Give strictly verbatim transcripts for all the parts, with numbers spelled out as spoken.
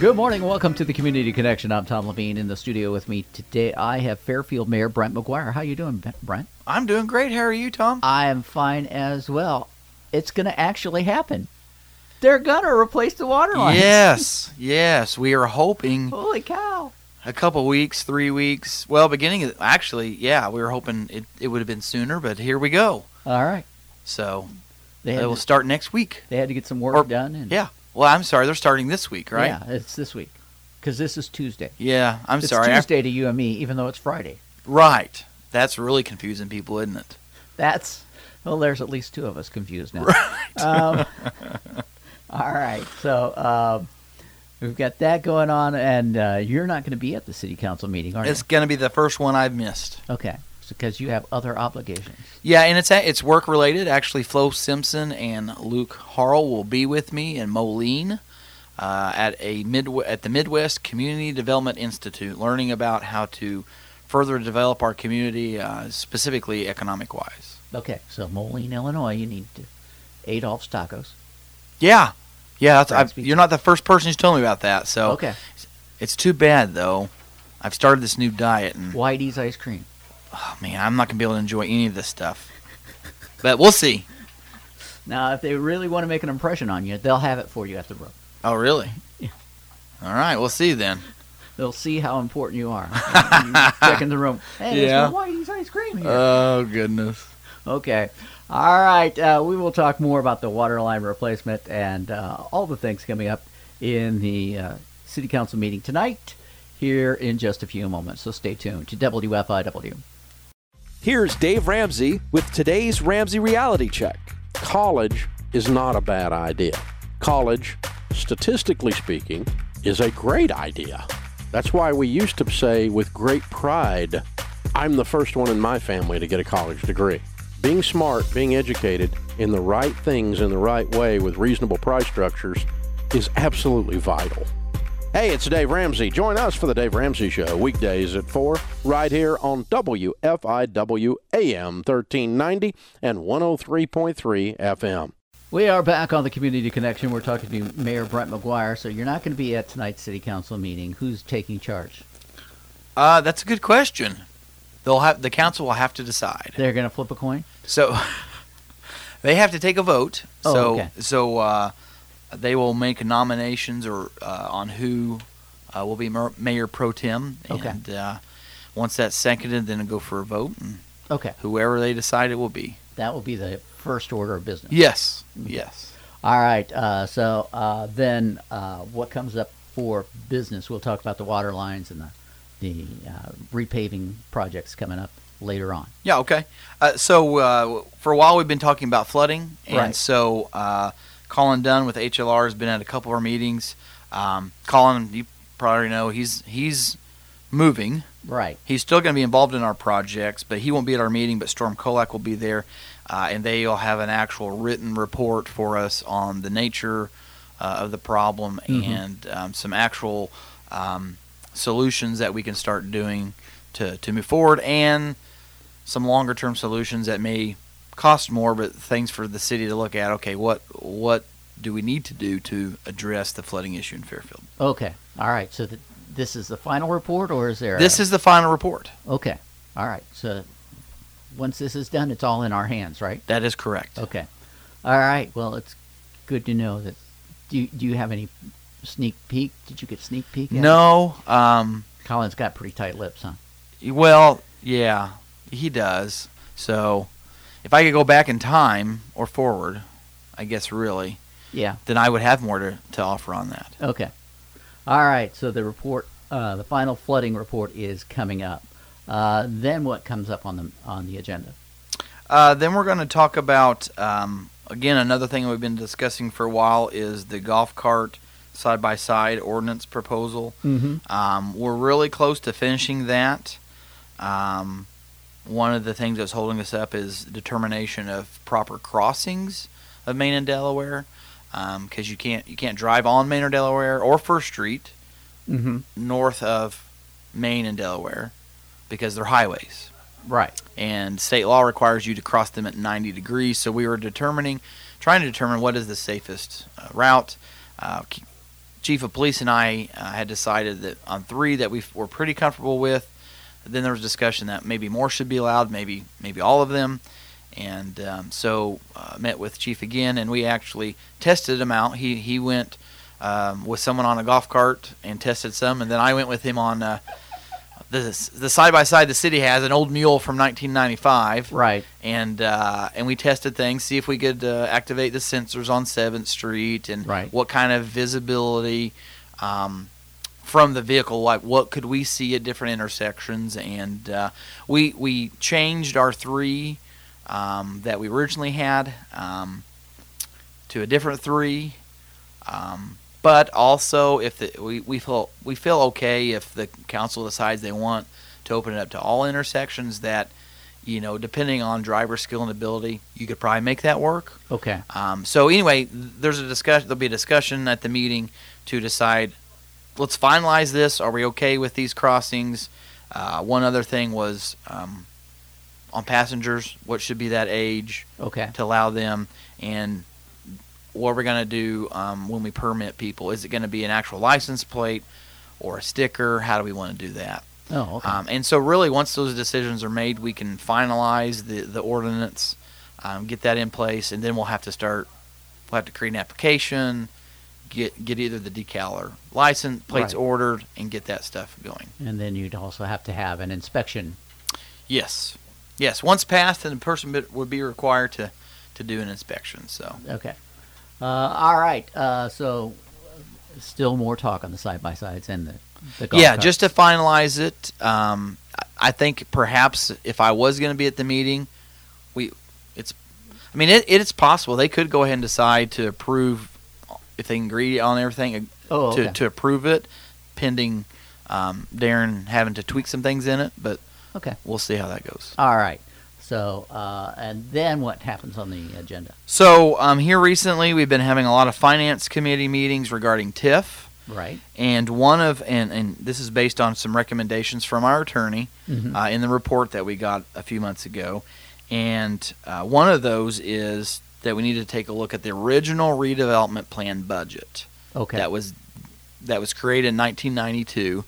Good morning. Welcome to the Community Connection. I'm Tom Levine. In the studio with me today, I have Fairfield Mayor Brent McGuire. How you doing, Brent? I'm doing great. How are you, Tom? I am fine as well. It's going to actually happen. They're going to replace the water lines. Yes, yes. We are hoping. Holy cow. A couple weeks, three weeks. Well, beginning of, actually, yeah, we were hoping it, it would have been sooner, but here we go. All right. So they it will to, start next week. They had to get some work or, done. And, yeah. Well, I'm sorry. They're starting this week, right? Yeah, it's this week because this is Tuesday. Yeah, I'm it's sorry. It's Tuesday to you and me, even though it's Friday. Right. That's really confusing people, isn't it? That's, well, there's at least two of us confused now. Right. Um, all right. So um, we've got that going on, and uh, you're not going to be at the city council meeting, are you? It's going to be the first one I've missed. Okay. Because you have other obligations. Yeah, and it's it's work related. Actually, Flo Simpson and Luke Harrell will be with me in Moline uh, at a mid at the Midwest Community Development Institute, learning about how to further develop our community, uh, specifically economic wise. Okay, so Moline, Illinois, you need to Adolph's Tacos. Yeah, yeah. That's, you're not the first person who's told me about that. So okay, it's too bad though. I've started this new diet and Whitey's ice cream. Oh, man, I'm not going to be able to enjoy any of this stuff. But we'll see. Now, if they really want to make an impression on you, they'll have it for you at the room. Oh, really? Yeah. All right, we'll see then. They'll see how important you are. You check in the room. Hey, yeah. there's no Whitey's ice cream here. Oh, goodness. Okay. All right. Uh, we will talk more about the water line replacement and uh, all the things coming up in the uh, city council meeting tonight here in just a few moments. So stay tuned to W F I W. Here's Dave Ramsey with today's Ramsey Reality Check. College is not a bad idea. College, statistically speaking, is a great idea. That's why we used to say with great pride, I'm the first one in my family to get a college degree. Being smart, being educated in the right things in the right way with reasonable price structures is absolutely vital. Hey, it's Dave Ramsey. Join us for the Dave Ramsey Show, weekdays at four, right here on W F I W A M thirteen ninety and one oh three point three F M. We are back on the Community Connection. We're talking to Mayor Brent McGuire. So you're not going to be at tonight's city council meeting. Who's taking charge? Uh, that's a good question. They'll have the council will have to decide. They're going to flip a coin? So they have to take a vote. Oh, so okay. so uh, they will make nominations or uh, on who uh, will be mayor pro tem. Okay. And uh, once that's seconded, then it'll go for a vote. And okay. Whoever they decide it will be. That will be the first order of business. Yes. Yes. All right. Uh, so uh, then uh, what comes up for business? We'll talk about the water lines and the, the uh, repaving projects coming up later on. Yeah, okay. Uh, so uh, for a while we've been talking about flooding. And right. so uh, Colin Dunn with H L R has been at a couple of our meetings. Um, Colin, you probably know, he's he's moving. Right. He's still going to be involved in our projects, but he won't be at our meeting, but Storm Kolak will be there. Uh, and they will have an actual written report for us on the nature uh, of the problem mm-hmm. and um, some actual um, solutions that we can start doing to, to move forward, and some longer-term solutions that may cost more, but things for the city to look at. Okay, what what do we need to do to address the flooding issue in Fairfield? Okay. All right. So the, this is the final report, or is there This a... is the final report. Okay. All right. So once this is done, it's all in our hands, right? That is correct. Okay. All right. Well, it's good to know that. Do you, do you have any sneak peek? Did you get sneak peek? No. Um, Colin's got pretty tight lips, huh? Well, yeah, he does. So if I could go back in time or forward, I guess really, yeah, then I would have more to, to offer on that. Okay. All right. So the report, uh, the final flooding report is coming up. Uh, then what comes up on the on the agenda? Uh, then we're going to talk about, um, again, another thing we've been discussing for a while is the golf cart side-by-side ordinance proposal. Mm-hmm. Um, we're really close to finishing that. Um, one of the things that's holding us up is determination of proper crossings of Main and Delaware, because um, you can't you can't drive on Main or Delaware or First Street mm-hmm. north of Main and Delaware because they're highways. Right. And state law requires you to cross them at ninety degrees. So we were determining, trying to determine what is the safest uh, route. Uh, chief of police and I uh, had decided that on three that we were pretty comfortable with. Then there was discussion that maybe more should be allowed, maybe maybe all of them. And um, so uh, met with Chief again, and we actually tested him out. He he went um, with someone on a golf cart and tested some, and then I went with him on uh, the the side by side the city has, an old mule from nineteen ninety-five. Right. And uh, and we tested things, see if we could uh, activate the sensors on seventh Street, and right. what kind of visibility um, from the vehicle, like what could we see at different intersections, and uh, we we changed our three. Um, that we originally had um, to a different three, um, but also if the, we we feel we feel okay if the council decides they want to open it up to all intersections. That, you know, depending on driver skill and ability, you could probably make that work. Okay. Um, so anyway, there's a discussion. There'll be a discussion at the meeting to decide. Let's finalize this. Are we okay with these crossings? Uh, one other thing was. Um, on passengers, what should be that age okay. to allow them, and what we're going to do um, when we permit people. Is it going to be an actual license plate or a sticker? How do we want to do that? Oh, okay. Um, and so really, once those decisions are made, we can finalize the, the ordinance, um, get that in place, and then we'll have to start, we'll have to create an application, get get either the decal or license plates right. ordered, and get that stuff going. And then you'd also have to have an inspection. Yes. Yes, once passed, then the person would be required to, to do an inspection. So okay, uh, all right. Uh, so still more talk on the side by sides and the, the golf yeah, carts. just to finalize it. Um, I think perhaps if I was going to be at the meeting, we it's. I mean, it it's possible they could go ahead and decide to approve if they can agree on everything oh, okay. to to approve it, pending um, Darren having to tweak some things in it, but. Okay. We'll see how that goes. All right. So, uh, and then what happens on the agenda? So, um, here recently, we've been having a lot of finance committee meetings regarding T I F. Right. And one of, and, and this is based on some recommendations from our attorney mm-hmm. uh, in the report that we got a few months ago. And uh, one of those is that we need to take a look at the original redevelopment plan budget. Okay. That was that was created in nineteen ninety-two.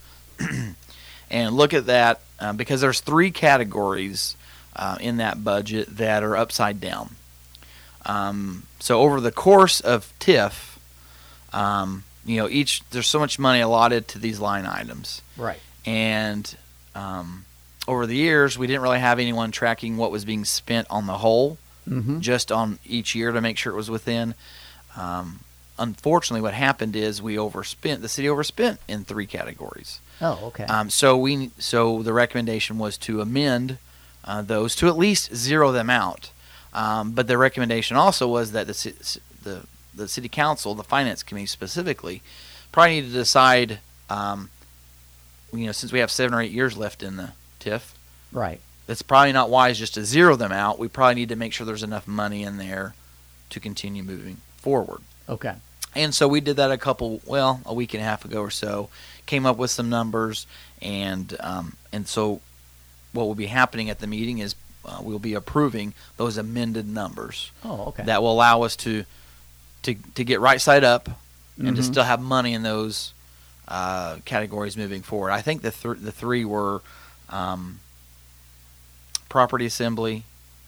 And look at that uh, because there's three categories uh, in that budget that are upside down. Um, so over the course of T I F, um, you know, each there's so much money allotted to these line items. Right. And um, over the years, we didn't really have anyone tracking what was being spent on the whole, mm-hmm. just on each year to make sure it was within. Um, unfortunately, what happened is we overspent. The city overspent in three categories. Oh, okay. Um, so we so the recommendation was to amend uh, those to at least zero them out. Um, but the recommendation also was that the the the city council, the finance committee specifically, probably need to decide. Um, you know, since we have seven or eight years left in the T I F, right? It's probably not wise just to zero them out. We probably need to make sure there's enough money in there to continue moving forward. Okay. And so we did that a couple, well, a week and a half ago or so. Came up with some numbers, and um, and so what will be happening at the meeting is uh, we'll be approving those amended numbers. Oh, okay. That will allow us to to to get right side up and mm-hmm. to still have money in those uh, categories moving forward. I think the th- the three were um, property assembly,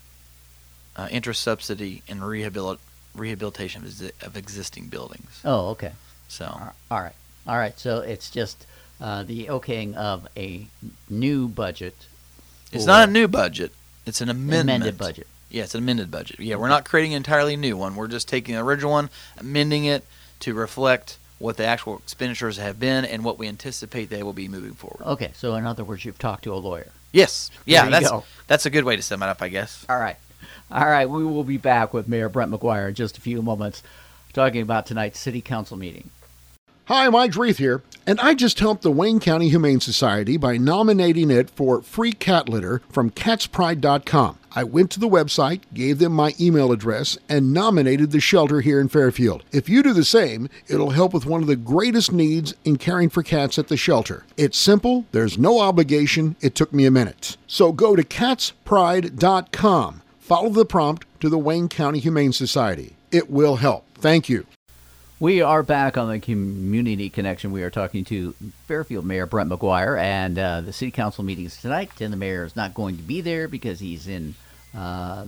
uh, interest subsidy, and rehabilit- rehabilitation of, exi- of existing buildings. Oh, okay. So all right. All right, so it's just uh, the okaying of a new budget. It's not a new budget. It's an amendment. Amended budget. Yeah, it's an amended budget. Yeah, we're not creating an entirely new one. We're just taking the original one, amending it to reflect what the actual expenditures have been and what we anticipate they will be moving forward. Okay, so in other words, you've talked to a lawyer. Yes. Yeah, there you that's go. that's a good way to sum it up, I guess. All right. All right, we will be back with Mayor Brent McGuire in just a few moments talking about tonight's City Council meeting. Hi, Mike Reith here, and I just helped the Wayne County Humane Society by nominating it for free cat litter from cats pride dot com. I went to the website, gave them my email address, and nominated the shelter here in Fairfield. If you do the same, it'll help with one of the greatest needs in caring for cats at the shelter. It's simple, there's no obligation, it took me a minute. So go to cats pride dot com. Follow the prompt to the Wayne County Humane Society. It will help. Thank you. We are back on the Community Connection. We are talking to Fairfield Mayor Brent McGuire, and uh, the City Council meeting is tonight, and the mayor is not going to be there because he's in uh,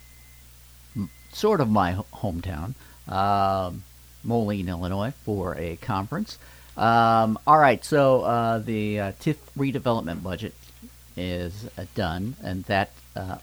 m- sort of my ho- hometown, uh, Moline, Illinois, for a conference. Um, all right, so uh, the uh, TIF redevelopment budget is uh, done, and that uh,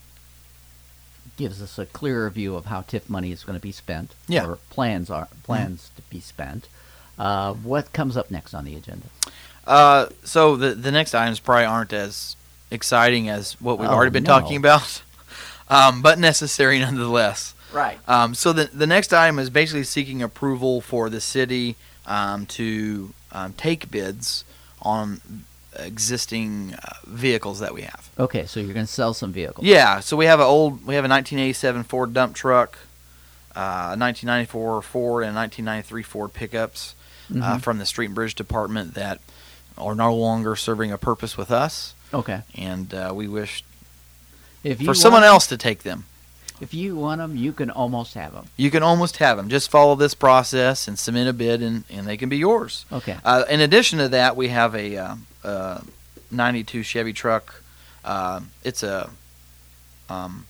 gives us a clearer view of how TIF money is going to be spent, Yeah. or plans are plans mm-hmm. to be spent. Uh, what comes up next on the agenda? Uh, so the the next items probably aren't as exciting as what we've Oh, already been no. talking about, um, but necessary nonetheless. Right. Um, so the the next item is basically seeking approval for the city um, to um, take bids on existing uh, vehicles that we have. Okay, so you're going to sell some vehicles. Yeah, so we have an old, we have a nineteen eighty-seven Ford dump truck, uh, a nineteen ninety-four Ford, and a nineteen ninety-three Ford pickups uh, Mhm. from the Street and Bridge Department that are no longer serving a purpose with us, Okay. and uh, we wish If you for someone want, else to take them. if you want them, you can almost have them. You can almost have them. Just follow this process and submit a bid, and, and they can be yours. Okay. Uh, in addition to that, we have a uh, uh, ninety-two Chevy truck. Uh, it's a um,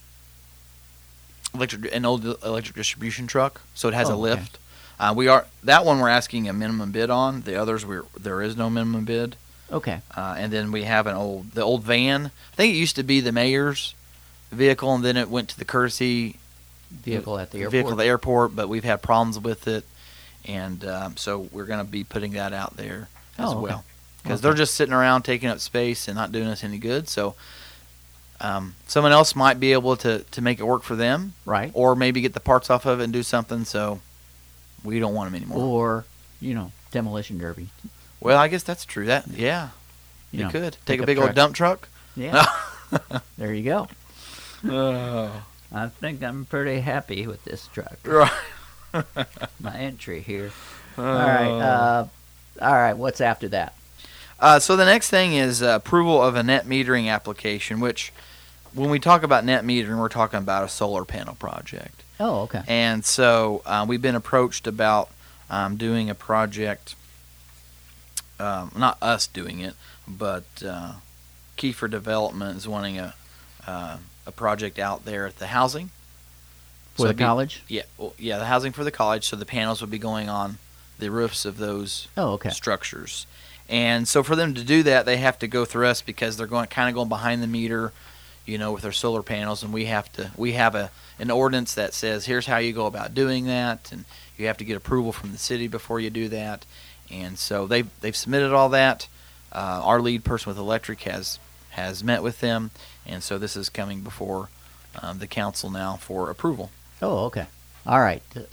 electric, an old electric distribution truck, so it has Oh, a okay. lift. Uh, we are that one we're asking a minimum bid on. The others we're there is no minimum bid. Okay. Uh, and then we have an old the old van. I think it used to be the mayor's vehicle, and then it went to the courtesy Vehicle at the airport. vehicle at the airport. But we've had problems with it, and um, so we're going to be putting that out there as Oh, okay. well, because Okay. they're just sitting around taking up space and not doing us any good. So um, someone else might be able to to make it work for them, Right. or maybe get the parts off of it and do something. So we don't want them anymore. Or, you know, demolition derby. Well, I guess that's true. That yeah, You you know, could take a pickup big old truck. dump truck. Yeah. There you go. Oh. I think I'm pretty happy with this truck. Right. My entry here. All right. Uh, all right. What's after that? Uh, so the next thing is uh, approval of a net metering application, which when we talk about net metering, we're talking about a solar panel project. Oh, okay. And so uh, we've been approached about um, doing a project, um, not us doing it, but uh, Kiefer Development is wanting a uh, a project out there at the housing. For So the it'd be- college? Yeah, well, yeah, the housing for the college. So the panels would be going on the roofs of those Oh, okay. structures. And so for them to do that, they have to go through us because they're going kind of going behind the meter, you know, with their solar panels, and we have to we have a an ordinance that says here's how you go about doing that, and you have to get approval from the city before you do that. And so they they've submitted all that. Uh, our lead person with electric has has met with them, and so this is coming before um, the council now for approval. Oh, okay. All right. Uh,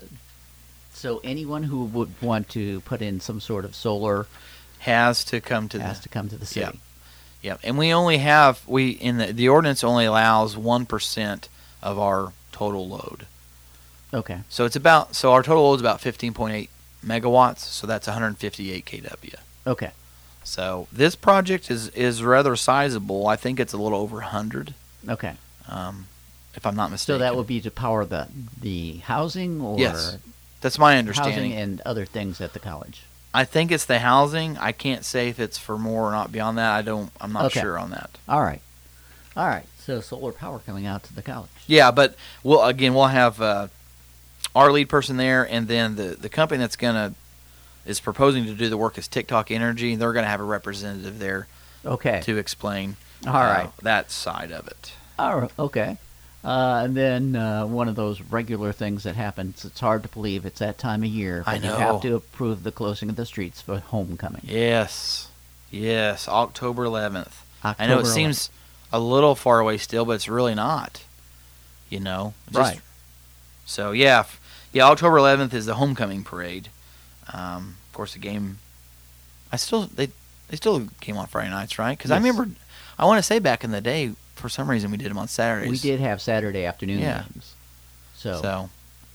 So anyone who would want to put in some sort of solar Has to come to has the to come to the city. Yeah, and we only have we in the the ordinance only allows one percent of our total load. Okay. So it's about so our total load is about fifteen point eight megawatts. So that's one hundred fifty-eight kW. Okay. So this project is is rather sizable. I think it's a little over one hundred, Okay. um, if I'm not So mistaken. that would be to power the the housing or Yes, that's my housing understanding. and other things at the college. I think it's the housing. I can't say if it's for more or not beyond that. I don't. I'm not Okay. sure on that. All right. All right. So solar power coming out to the college. Yeah, but we'll again we'll have uh, our lead person there, and then the the company that's gonna is proposing to do the work is TikTok Energy. They're gonna have a representative there Okay. to explain All uh, right. that side of it. All right. Okay. Uh, and then uh, one of those regular things that happens. It's hard to believe it's that time of year, but I you know. have to approve the closing of the streets for homecoming. Yes, yes, October eleventh. I October know it seems a little far away still, but it's really not. You know, Just- Right. So yeah, f- yeah, October eleventh is the homecoming parade. Um, of course, the game. I still they they still came on Friday nights, right? Because I Yes. remember, I want to say back in the day, for some reason we did them on Saturdays. We did have Saturday afternoon Yeah. games. So, So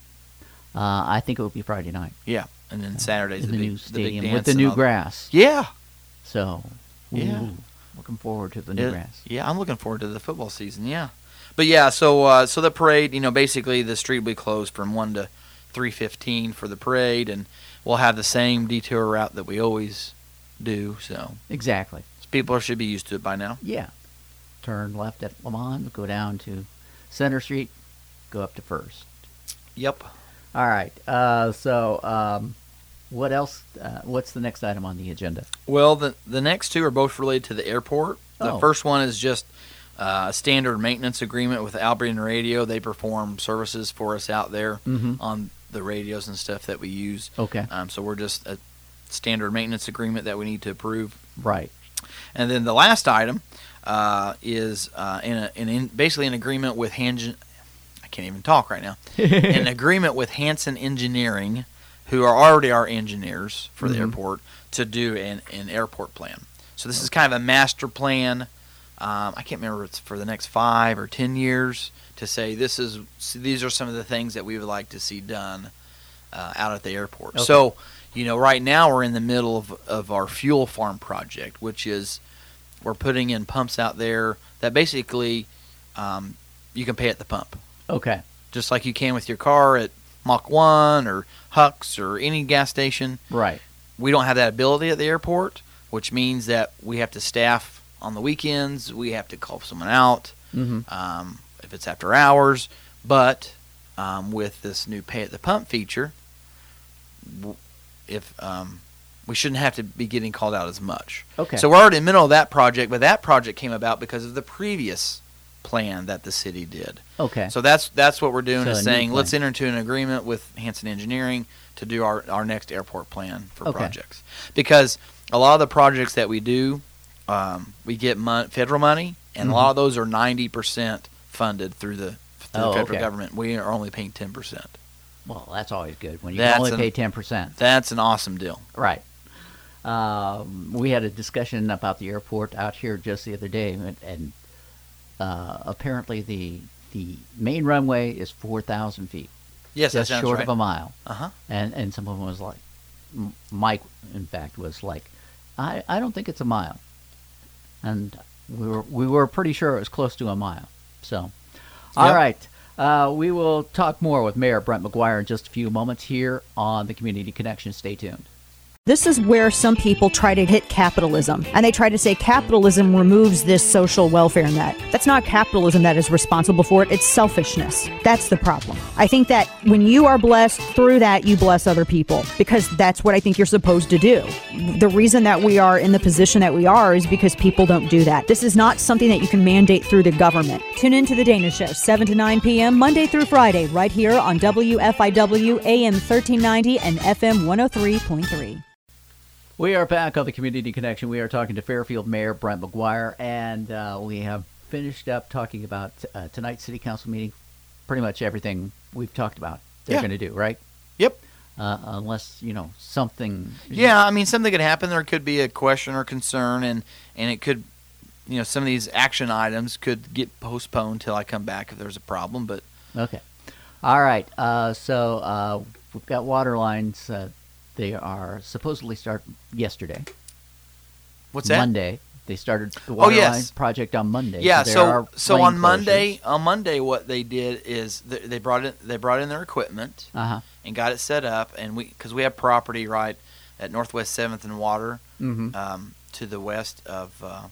uh, I think it would be Friday night yeah, and then Saturdays in the, the, big, new the big stadium dance with the and new all- grass. Yeah, So, Yeah. ooh, looking forward to the new It- grass. Yeah, I'm looking forward to the football season. Yeah, but yeah, so uh, so the parade, you know, basically the street will be closed from one to three fifteen for the parade, and we'll have the same detour route that we always do. So Exactly. people should be used to it by now. Yeah. Turn left at Lamont, go down to Center Street, go up to First. Yep. All right. Uh, so, um, what else? Uh, what's the next item on the agenda? Well, the the next two are both related to the airport. The Oh. first one is just uh, a standard maintenance agreement with Albion Radio. They perform services for us out there Mhm. on the radios and stuff that we use. Okay. Um, so we're just a standard maintenance agreement that we need to approve. Right. And then the last item uh, is uh, in, a, in, in basically an agreement with Hansen. I can't even talk right now. An agreement with Hansen Engineering, who are already our engineers for the Mhm. airport, to do an, an airport plan. So this is kind of a master plan. Um, I can't remember if it's for the next five or ten years, to say this is these are some of the things that we would like to see done uh, out at the airport. Okay. So, you know, right now we're in the middle of, of our fuel farm project, which is we're putting in pumps out there that basically um, you can pay at the pump, Okay. just like you can with your car at Mach one or Huck's or any gas station. Right. We don't have that ability at the airport, which means that we have to staff on the weekends. We have to call someone out Mm-hmm. um, if it's after hours. But um, with this new pay at the pump feature, w- if um, we shouldn't have to be getting called out as much. Okay. So we're already in the middle of that project, but that project came about because of the previous plan that the city did. Okay. So that's that's what we're doing, So is a new saying let's plan. enter into an agreement with Hansen Engineering to do our, our next airport plan for Okay. projects. Because a lot of the projects that we do, um, we get mon- federal money, and a lot of those are ninety percent funded through the, through Oh, the federal okay. government. We are only paying ten percent. Well, that's always good when you That's can only an- pay ten percent. That's an awesome deal. Right. Um, we had a discussion about the airport out here just the other day, and, and uh, apparently the the main runway is four thousand feet, Yes, just that sounds short right. of a mile. Uh-huh. And and someone was like, M- Mike, in fact, was like, I, I don't think it's a mile, and we were we were pretty sure it was close to a mile. So, all Yep. right. Uh, we will talk more with Mayor Brent McGuire in just a few moments here on the Community Connection. Stay tuned. This is where some people try to hit capitalism, and they try to say capitalism removes this social welfare net. That's not capitalism that is responsible for it, it's selfishness. That's the problem. I think that when you are blessed, through that you bless other people, because that's what I think you're supposed to do. The reason that we are in the position that we are is because people don't do that. This is not something that you can mandate through the government. Tune in to The Dana Show, seven to nine p.m., Monday through Friday, right here on W F I W A M thirteen ninety and F M one oh three point three. We are back on the Community Connection. We are talking to Fairfield Mayor Brent McGuire, and uh, we have finished up talking about uh, tonight's City Council meeting. Pretty much everything we've talked about they're Yeah. going to do, right? Yep. Uh, unless, you know, something... Yeah, I mean, something could happen. There could be a question or concern, and, and it could, you know, some of these action items could get postponed till I come back if there's a problem. But Okay. All right. Uh, so uh, we've got water lines. Uh, they are supposedly start yesterday. what's that? Monday. They started the water yes. line project on Monday. Yeah, there so are so lane on Monday, closures. on Monday, what they did is th- they brought in they brought in their equipment Uh-huh. and got it set up, and we because we have property right at Northwest Seventh and Water, Mm-hmm. um, to the west of uh,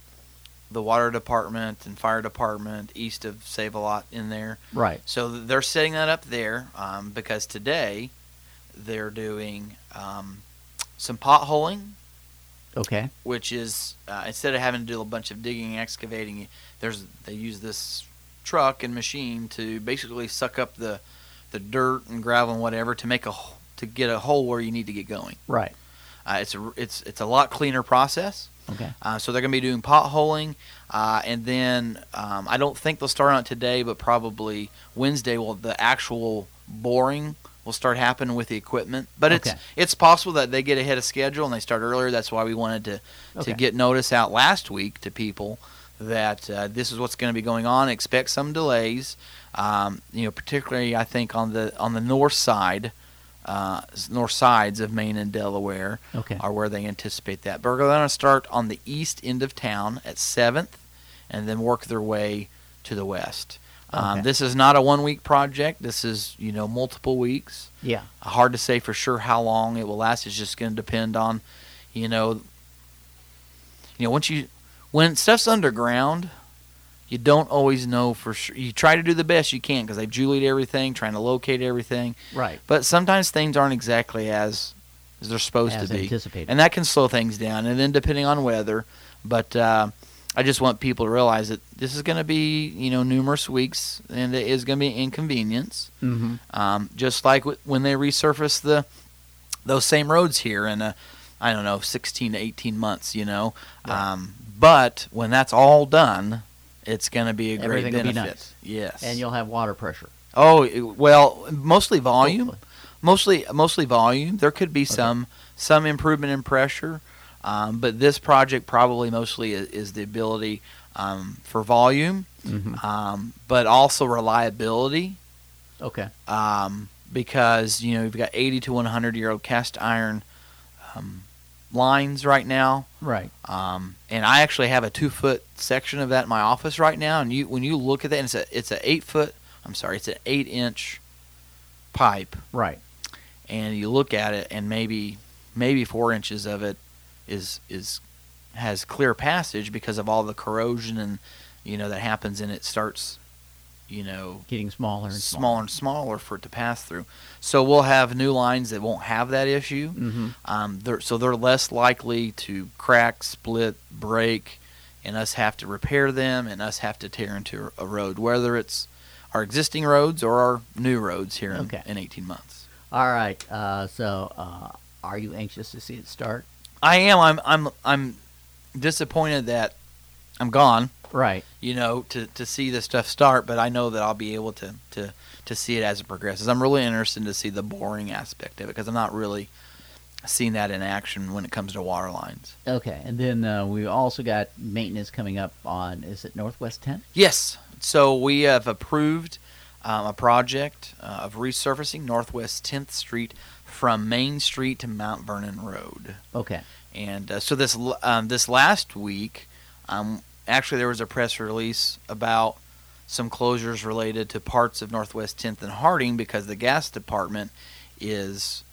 the water department and fire department, east of Save a Lot in there. Right. So th- they're setting that up there um, because today they're doing um, some potholing, Okay. which is uh, instead of having to do a bunch of digging and excavating, there's they use this truck and machine to basically suck up the the dirt and gravel and whatever to make a h- to get a hole where you need to get going. Right. Uh, it's a it's it's a lot cleaner process. Okay. Uh, so they're going to be doing potholing, uh, and then um, I don't think they'll start on it today, but probably Wednesday will the actual boring will start happening with the equipment. But it's Okay. it's possible that they get ahead of schedule and they start earlier. That's why we wanted to Okay. to get notice out last week to people that uh, this is what's going to be going on. Expect some delays. Um, you know, particularly I think on the on the north side. Uh, north sides of Maine and Delaware Okay. are where they anticipate that. But we're going to start on the east end of town at seventh and then work their way to the west. Um, Okay. This is not a one-week project. This is, you know, multiple weeks. Yeah. Hard to say for sure how long it will last. It's just going to depend on, you know, you know, once you, when stuff's underground, you don't always know for sure. You try to do the best you can because they've Julied everything, trying to locate everything. Right. But sometimes things aren't exactly as, as they're supposed As to be. anticipated. And that can slow things down. And then depending on weather. But uh, I just want people to realize that this is going to be, you know, numerous weeks, and it is going to be an inconvenience. Mm-hmm. Um, just like w- when they resurface the those same roads here in, a, I don't know, sixteen to eighteen months, you know. Right. Um, but when that's all done, it's going to be a great Everything will be benefit. nice. Yes. And you'll have water pressure. Oh, it- well, mostly volume. Hopefully. Mostly mostly volume. There could be some some improvement in pressure. Um, but this project probably mostly is, is the ability um, for volume, Mm-hmm. um, but also reliability. Okay. Um, because you know you've got eighty to one hundred year old cast iron um, lines right now, Right. um, and I actually have a two foot section of that in my office right now. And you when you look at that, and it's a it's a eight foot. I'm sorry, it's an eight inch pipe, Right. and you look at it, and maybe maybe four inches of it is is has clear passage because of all the corrosion and you know that happens, and it starts you know Getting smaller and smaller and smaller for it to pass through. So we'll have new lines that won't have that issue. Mm-hmm. Um, they're, so they're less likely to crack, split, break, and us have to repair them, and us have to tear into a road, whether it's our existing roads or our new roads here in, Okay. in eighteen months. All right. Uh, so, uh, are you anxious to see it start? I am. I'm. I'm. I'm disappointed that I'm gone. Right. You know, to, to see this stuff start, but I know that I'll be able to, to, to see it as it progresses. I'm really interested to see the boring aspect of it because I'm not really seeing that in action when it comes to water lines. Okay. And then uh, we also got maintenance coming up on, is it Northwest tenth? Yes. So we have approved um, a project uh, of resurfacing Northwest tenth Street from Main Street to Mount Vernon Road. Okay. And uh, so this l- um, this last week, um, actually there was a press release about some closures related to parts of Northwest tenth and Harding because the gas department is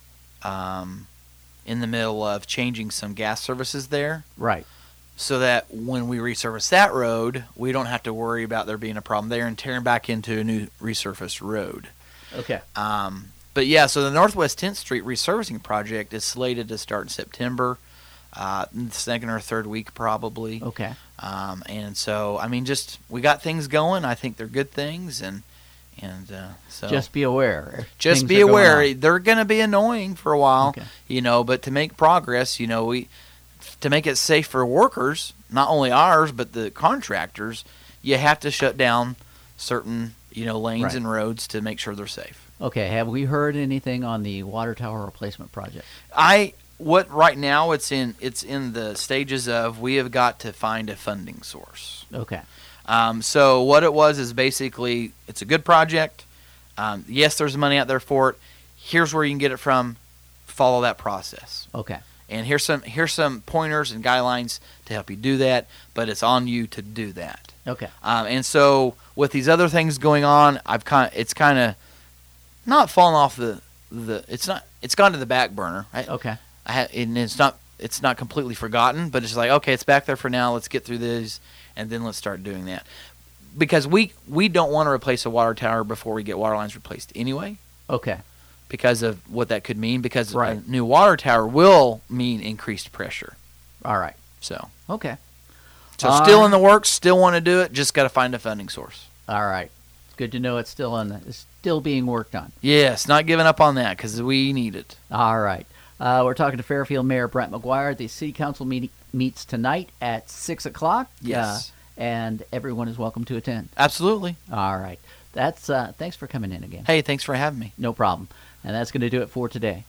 um, in the middle of changing some gas services there, Right. so that when we resurface that road, we don't have to worry about there being a problem there and tearing back into a new resurfaced road. Okay. Um, but yeah, so the Northwest tenth Street resurfacing project is slated to start in September, uh, the second or third week probably. Okay. Um, and so, I mean, just we got things going. I think they're good things, and and uh, so Just be aware. just Things be are going aware on. they're going to be annoying for a while, Okay. you know. But to make progress, you know, we to make it safe for workers, not only ours but the contractors, you have to shut down certain you know lanes Right. and roads to make sure they're safe. Okay. Have we heard anything on the water tower replacement project? I what right now it's in it's in the stages of we have got to find a funding source. Okay. Um, so what it was is basically it's a good project. Um, yes, there's money out there for it. Here's where you can get it from. Follow that process. Okay. And here's some here's some pointers and guidelines to help you do that. But it's on you to do that. Okay. Um, and so with these other things going on, I've kind it's kind of not fallen off the the. It's not it's gone to the back burner. I, Okay. I ha- and it's not it's not completely forgotten, but it's like okay, it's back there for now. Let's get through this, and then let's start doing that. Because we we don't want to replace a water tower before we get water lines replaced anyway, Okay. because of what that could mean. Because Right. a new water tower will mean increased pressure. All right. So Okay. so All still right. in the works, still want to do it. Just got to find a funding source. All right. It's good to know it's still on. The, it's still being worked on. Yes, not giving up on that because we need it. All right. Uh, we're talking to Fairfield Mayor Brent McGuire. The City Council meeting meets tonight at six o'clock. Yes. Uh, and everyone is welcome to attend. Absolutely. All right. That's uh, thanks for coming in again. Hey, thanks for having me. No problem. And that's going to do it for today.